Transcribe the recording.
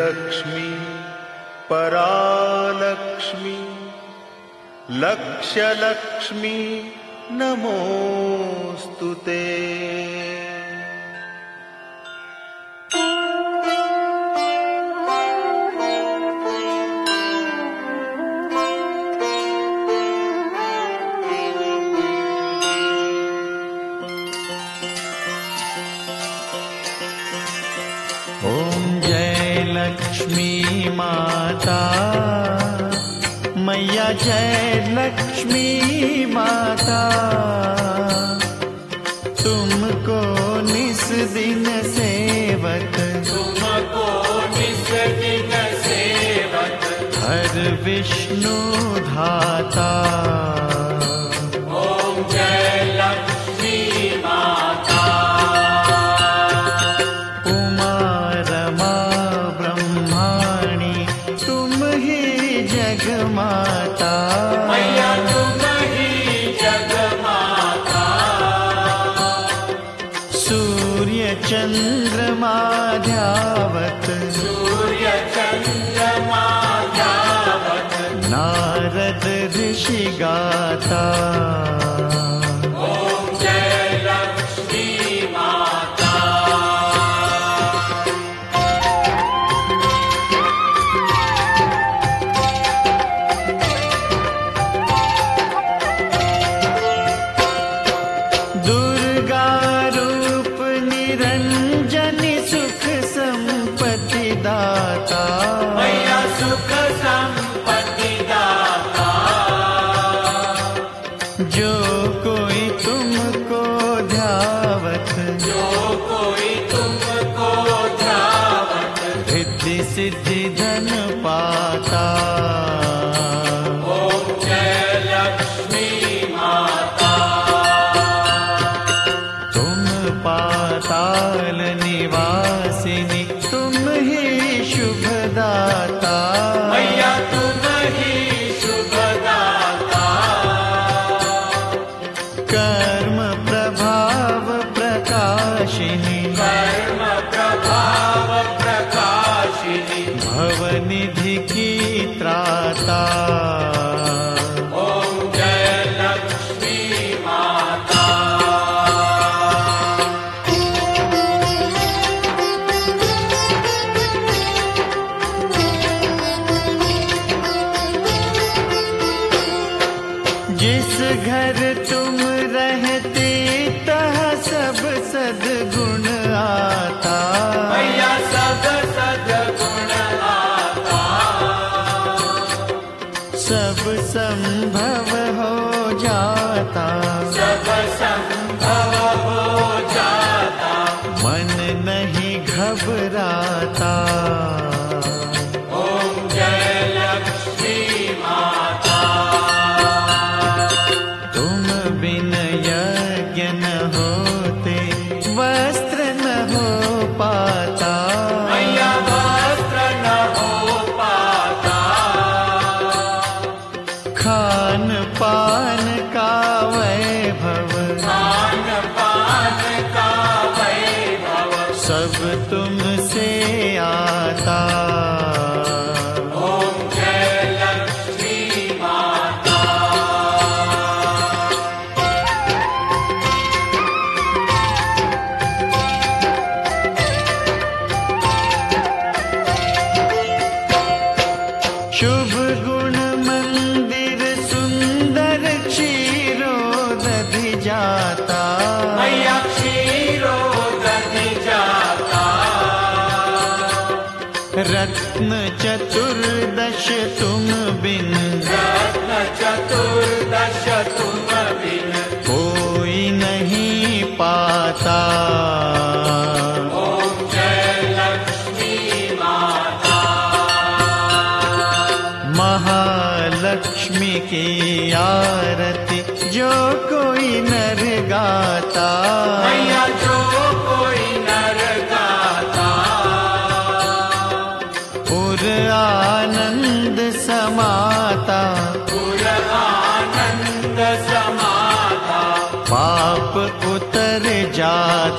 लक्ष्मी परालक्ष्मी लक्ष्यलक्ष्मी नमोस्तुते। ओम जय लक्ष्मी माता मैया, जय लक्ष्मी माता। तुमको निस दिन सेवक, तुमको निस दिन सेवक, हर विष्णु धाता। ओम जय लक्ष्मी माता। उमा रमा ब्रह्माणी तुम ही जग माता, मैया तुम ही जग माता। सूर्य चंद्रमा ध्यावत, सूर्य चंद्रमा ध्यावत, नारद ऋषि गाता। ओम जय लक्ष्मी माता। दुर्गा रूप निरंजनी सुख संपत्ति दाता, मैया सुख संपत्ति दाता। जो कोई तुमको ध्यावत, जो कोई तुमको ध्यावत, रिद्धि सिद्धि धन पाता। ओम जय लक्ष्मी माता। तुम पाताल निवासिनी तुम ही शुभदाता, मैया तुम ही शुभदाता। कर्म प्रभाव प्रकाशिनी, कर्म प्रभाव प्रकाशिनी, भवनिधि की त्राता। ओम जय लक्ष्मी माता। जिस घर तुम रहते तह सब सद्गुण आता, मैया सब सद्गुण आता। सब संभव हो जाता, सब संभव हो जाता। मन नहीं घबराता। ओम जय लक्ष्मी माता। तुम बिन यज्ञ न होते, वस्त्र न हो पाता, मैया वस्त्र न हो पाता। खान पान का वैभव, खान पान का वैभव, सब तुमसे आता। ओम जय लक्ष्मी माता। शुभ गुण मंदिर सुंदर क्षीरोदधि जाता, मैया क्षीरोदधि जाता। रत्न चतुर्दश तुम बिन, रत्न चतुर्दश तुम बिन, कोई नहीं पाता। ओम जय लक्ष्मी माता। महालक्ष्मी की आरती जो कोई नर गाता, मैया जो कोई नर गाता, पुर आनंद समाता, पुर आनंद समाता। पाप उतर जाता।